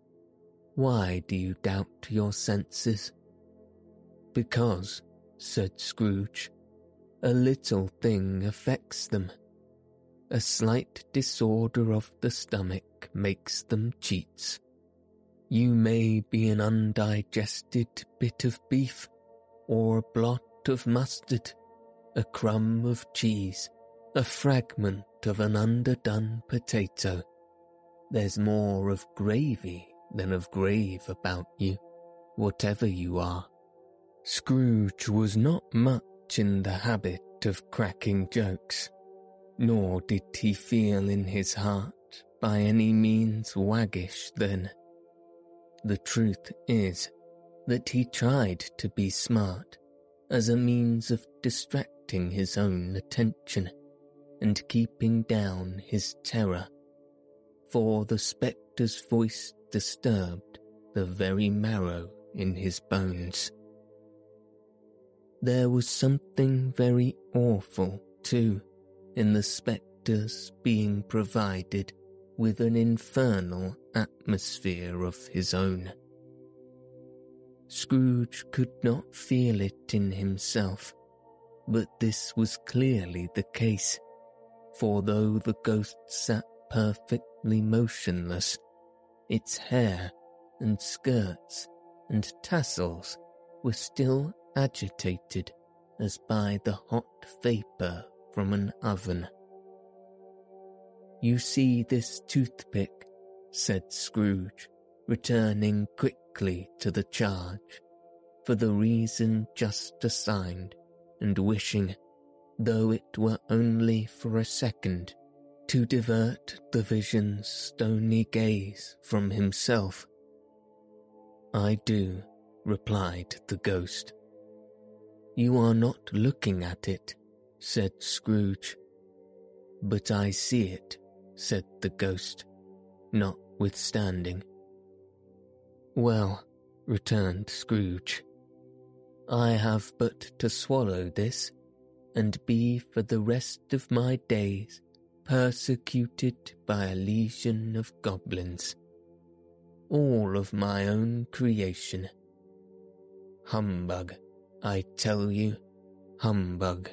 "Why do you doubt your senses?" "Because," said Scrooge, "a little thing affects them. A slight disorder of the stomach makes them cheats. You may be an undigested bit of beef, or a blot of mustard, a crumb of cheese, a fragment of an underdone potato. There's more of gravy than of grave about you, whatever you are." Scrooge was not much in the habit of cracking jokes, nor did he feel in his heart by any means waggish then. The truth is that he tried to be smart as a means of distracting his own attention and keeping down his terror, for the spectre's voice disturbed the very marrow in his bones. There was something very awful, too, in the spectre's being provided with an infernal atmosphere of his own. Scrooge could not feel it in himself, but this was clearly the case, for though the ghost sat perfectly motionless, its hair and skirts and tassels were still agitated as by the hot vapour from an oven. "You see this toothpick," said Scrooge, returning quickly to the charge, for the reason just assigned, and wishing, though it were only for a second, to divert the vision's stony gaze from himself. "I do," replied the ghost. "You are not looking at it," said Scrooge. "But I see it," said the ghost, notwithstanding. "Well," returned Scrooge, "I have but to swallow this, and be for the rest of my days persecuted by a legion of goblins, all of my own creation. Humbug, I tell you, humbug."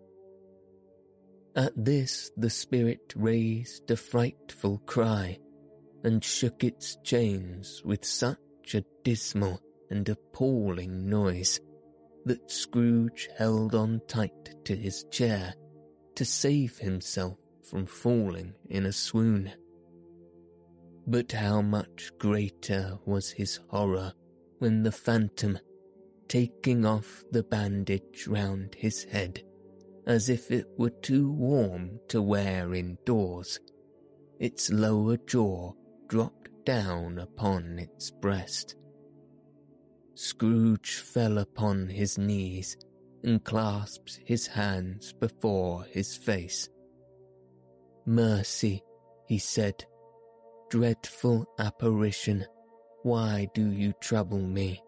At this the spirit raised a frightful cry, and shook its chains with such a dismal and appalling noise that Scrooge held on tight to his chair to save himself from falling in a swoon. But how much greater was his horror when the phantom, taking off the bandage round his head, as if it were too warm to wear indoors, its lower jaw dropped down upon its breast. Scrooge fell upon his knees and clasped his hands before his face. "Mercy," he said, "dreadful apparition, why do you trouble me?"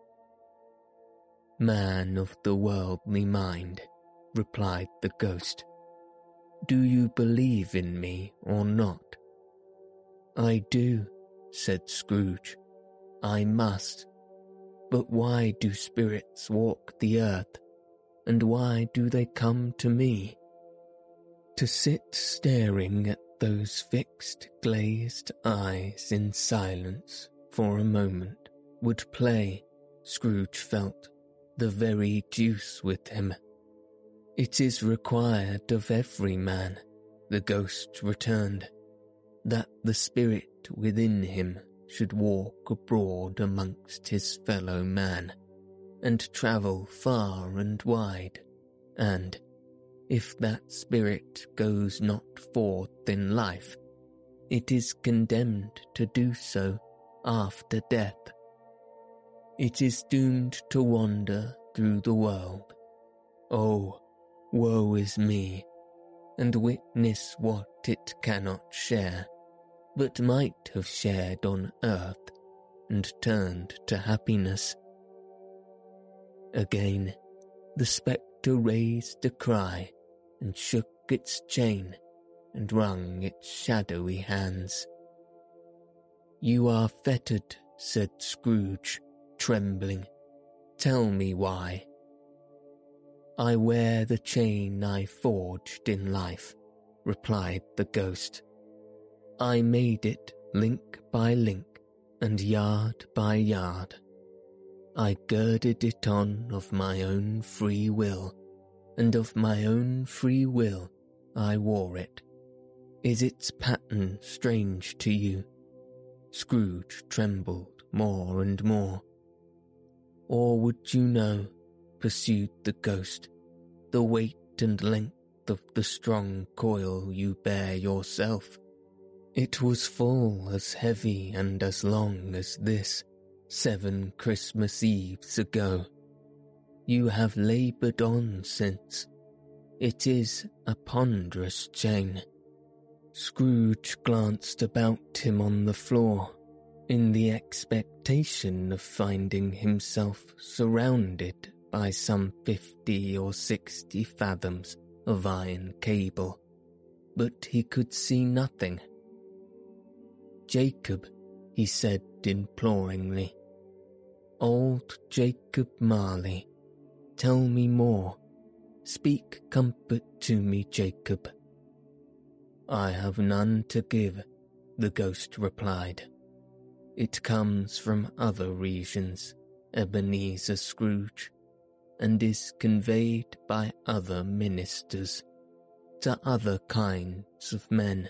"Man of the worldly mind," replied the ghost, "do you believe in me or not?" "I do," said Scrooge. "I must. But why do spirits walk the earth, and why do they come to me?" To sit staring at those fixed, glazed eyes in silence for a moment would play, Scrooge felt, the very deuce with him. It is required of every man, the ghost returned, that the spirit within him should walk abroad amongst his fellow man, and travel far and wide, and, if that spirit goes not forth in life, it is condemned to do so after death. It is doomed to wander through the world. Oh, woe is me, and witness what it cannot share, but might have shared on earth and turned to happiness. Again, the spectre raised a cry and shook its chain and wrung its shadowy hands. "You are fettered," said Scrooge, trembling. "Tell me why." "I wear the chain I forged in life," replied the ghost. "I made it link by link and yard by yard. I girded it on of my own free will, and of my own free will I wore it. Is its pattern strange to you?" Scrooge trembled more and more. "Or would you know," pursued the ghost, "the weight and length of the strong coil you bear yourself? It was full as heavy and as long as this 7 Christmas Eves ago. You have laboured on since. It is a ponderous chain." Scrooge glanced about him on the floor, in the expectation of finding himself surrounded by some 50 or 60 fathoms of iron cable, but he could see nothing. "Jacob," he said imploringly, "old Jacob Marley, tell me more. Speak comfort to me, Jacob." "I have none to give," the ghost replied. "It comes from other regions, Ebenezer Scrooge, and is conveyed by other ministers, to other kinds of men.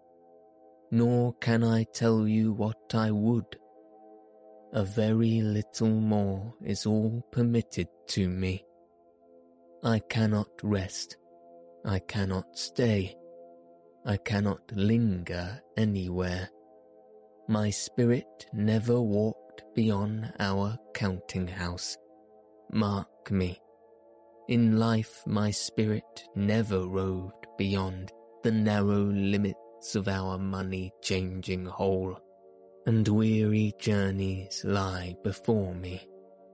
Nor can I tell you what I would. A very little more is all permitted to me. I cannot rest, I cannot stay, I cannot linger anywhere. My spirit never walked beyond our counting house. Mark me. In life my spirit never roved beyond the narrow limits of our money-changing hole, and weary journeys lie before me."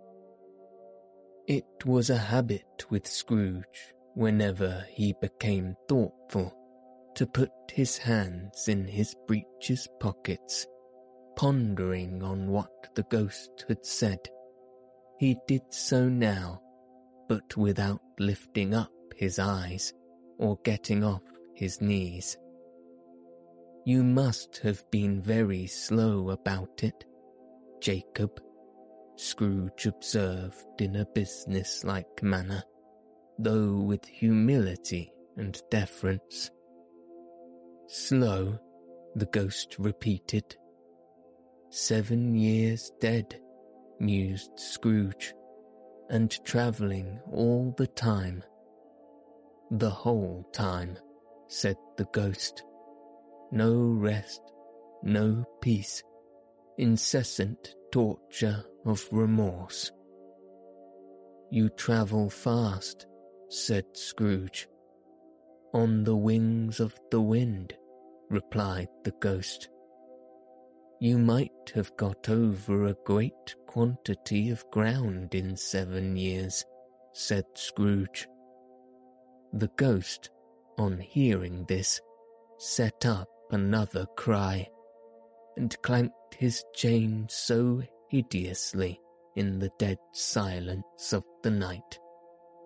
It was a habit with Scrooge, whenever he became thoughtful, to put his hands in his breeches pockets, pondering on what the ghost had said. He did so now, but without lifting up his eyes or getting off his knees. "You must have been very slow about it, Jacob," Scrooge observed in a business-like manner, though with humility and deference. "Slow," the ghost repeated. 7 years dead, mused Scrooge, and travelling all the time. "The whole time," said the ghost. "No rest, no peace, incessant torture of remorse." "You travel fast," said Scrooge. "On the wings of the wind," replied the ghost. "You might have got over a great quantity of ground in 7 years," said Scrooge. The ghost, on hearing this, set up another cry, and clanked his chain so hideously in the dead silence of the night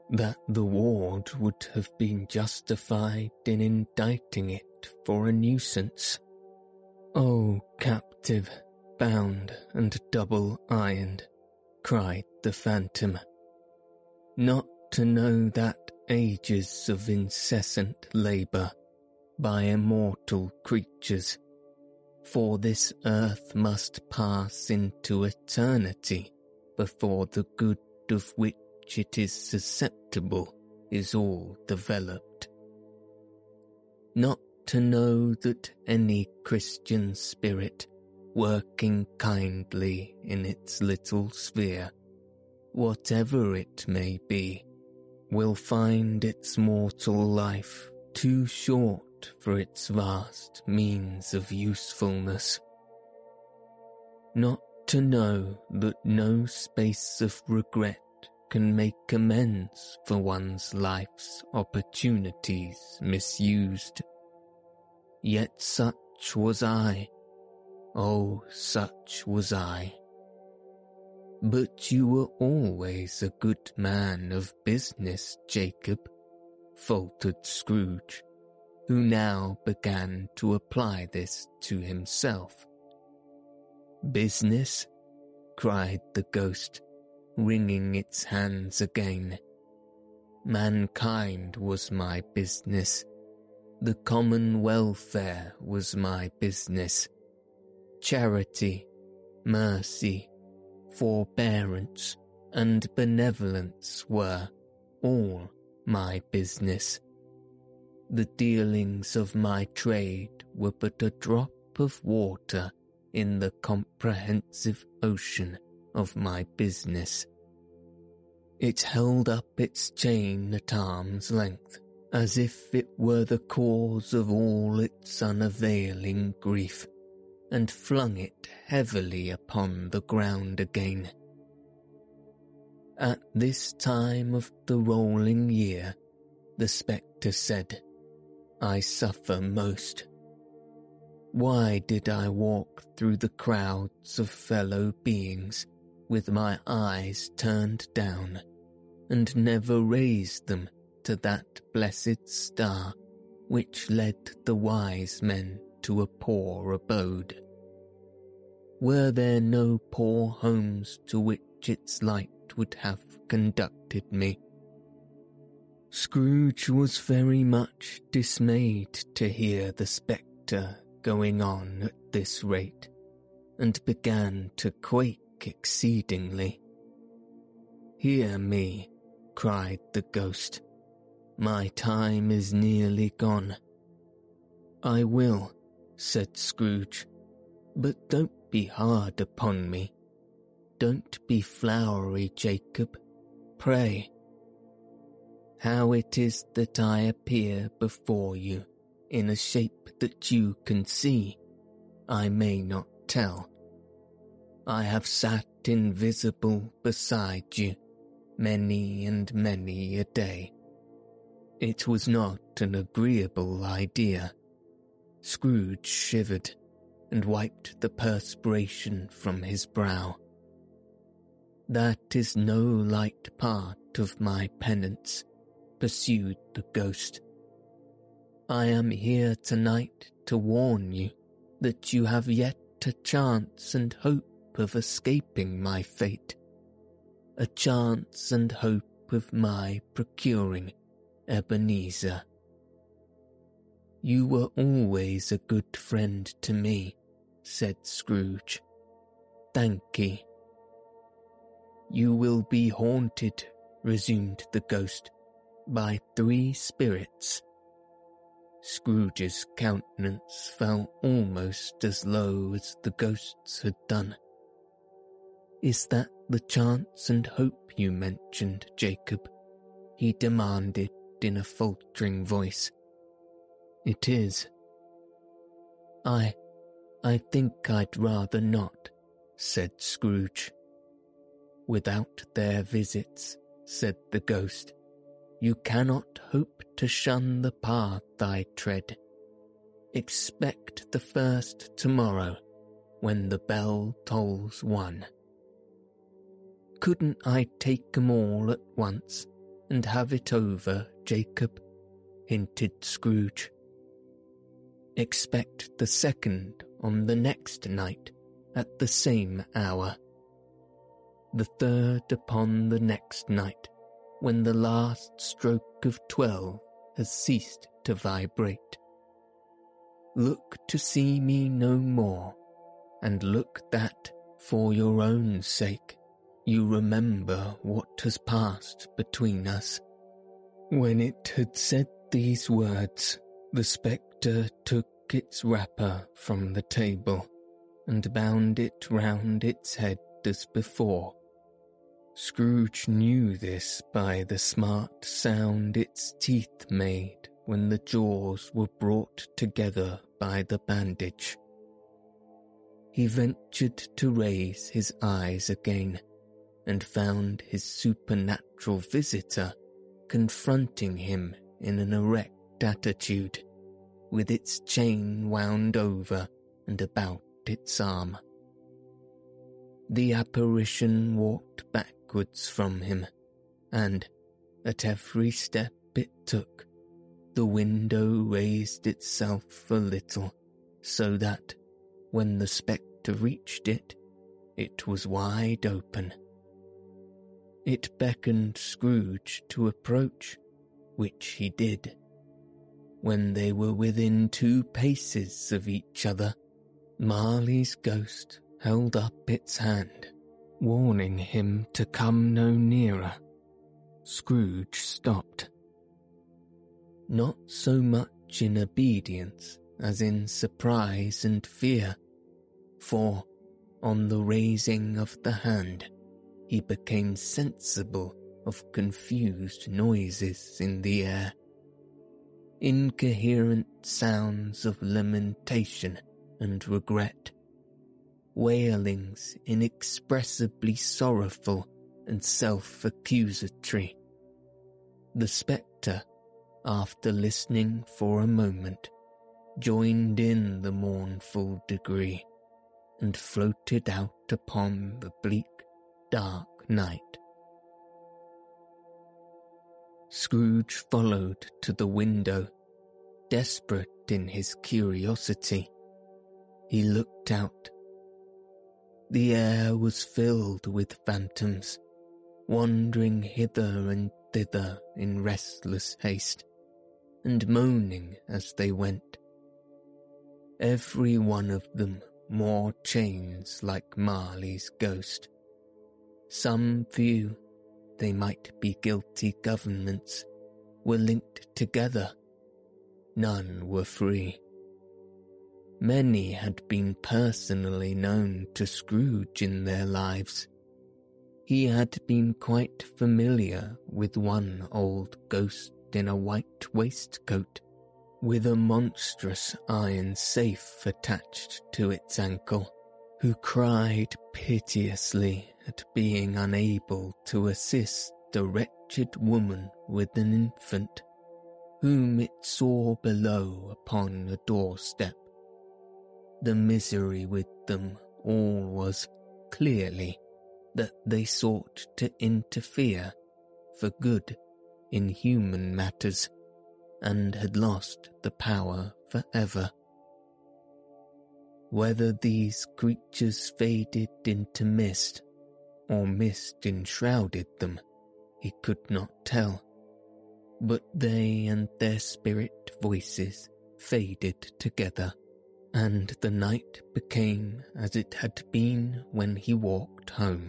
that the ward would have been justified in indicting it for a nuisance. "Oh, captive, bound and double-ironed," cried the phantom, "not to know that ages of incessant labour by immortal creatures, for this earth must pass into eternity before the good of which it is susceptible is all developed. Not to know that any Christian spirit working kindly in its little sphere, whatever it may be, will find its mortal life too short for its vast means of usefulness. Not to know that no space of regret can make amends for one's life's opportunities misused. Yet such was I. Oh, such was I. But you were always a good man of business, Jacob, faltered Scrooge, who now began to apply this to himself. Business? Cried the ghost, wringing its hands again. Mankind was my business. The common welfare was my business. Charity, mercy, forbearance, and benevolence were all my business. The dealings of my trade were but a drop of water in the comprehensive ocean of my business. It held up its chain at arm's length, as if it were the cause of all its unavailing grief, and flung it heavily upon the ground again. At this time of the rolling year, the spectre said, I suffer most. Why did I walk through the crowds of fellow beings with my eyes turned down, and never raised them to that blessed star which led the wise men to a poor abode? Were there no poor homes to which its light would have conducted me? Scrooge was very much dismayed to hear the spectre going on at this rate, and began to quake exceedingly. Hear me, cried the ghost. My time is nearly gone. I will, said Scrooge, but don't be hard upon me. Don't be flowery, Jacob, pray. How it is that I appear before you in a shape that you can see, I may not tell. I have sat invisible beside you many and many a day. It was not an agreeable idea. Scrooge shivered and wiped the perspiration from his brow. That is no light part of my penance, pursued the ghost. I am here tonight to warn you that you have yet a chance and hope of escaping my fate, a chance and hope of my procuring Ebenezer. You were always a good friend to me, said Scrooge. Thank ye. You will be haunted, resumed the ghost, by 3 spirits. Scrooge's countenance fell almost as low as the ghost's had done. Is that the chance and hope you mentioned, Jacob? He demanded in a faltering voice. It is. I think I'd rather not, said Scrooge. Without their visits, said the ghost, you cannot hope to shun the path I tread. Expect the first tomorrow, when the bell tolls 1. Couldn't I take 'em all at once, and have it over, Jacob," hinted Scrooge. "Expect the second on the next night at the same hour. The third upon the next night, when the last stroke of 12 has ceased to vibrate. Look to see me no more, and look that, for your own sake, you remember what has passed between us." When it had said these words, the spectre took its wrapper from the table and bound it round its head as before. Scrooge knew this by the smart sound its teeth made when the jaws were brought together by the bandage. He ventured to raise his eyes again, and found his supernatural visitor confronting him in an erect attitude, with its chain wound over and about its arm. The apparition walked backwards from him, and, at every step it took, the window raised itself a little, so that, when the spectre reached it, it was wide open. It beckoned Scrooge to approach, which he did. When they were within 2 paces of each other, Marley's ghost held up its hand, warning him to come no nearer. Scrooge stopped. Not so much in obedience as in surprise and fear, for, on the raising of the hand, he became sensible of confused noises in the air. Incoherent sounds of lamentation and regret, wailings inexpressibly sorrowful and self-accusatory. The spectre, after listening for a moment, joined in the mournful degree, and floated out upon the bleak, dark night. Scrooge followed to the window, desperate in his curiosity. He looked out. The air was filled with phantoms, wandering hither and thither in restless haste, and moaning as they went. Every one of them more chains like Marley's ghost. Some few, they might be guilty governments, were linked together. None were free. Many had been personally known to Scrooge in their lives. He had been quite familiar with one old ghost in a white waistcoat, with a monstrous iron safe attached to its ankle, who cried piteously at being unable to assist a wretched woman with an infant, whom it saw below upon a doorstep. The misery with them all was, clearly, that they sought to interfere, for good, in human matters, and had lost the power forever. Whether these creatures faded into mist, or mist enshrouded them, he could not tell, but they and their spirit voices faded together, and the night became as it had been when he walked home.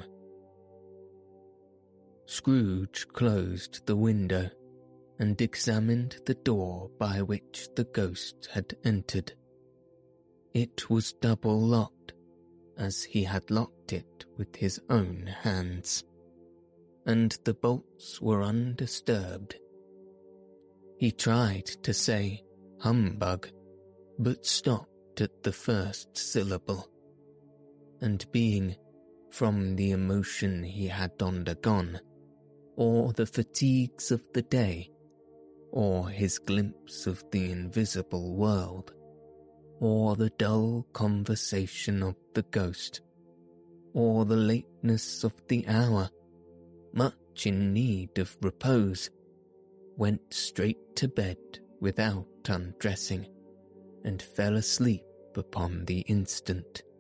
Scrooge closed the window and examined the door by which the ghost had entered. It was double locked, as he had locked it with his own hands, and the bolts were undisturbed. He tried to say humbug, but stopped at the first syllable, and being, from the emotion he had undergone, or the fatigues of the day, or his glimpse of the invisible world, or the dull conversation of the ghost, or the lateness of the hour, much much in need of repose, went straight to bed without undressing, and fell asleep upon the instant.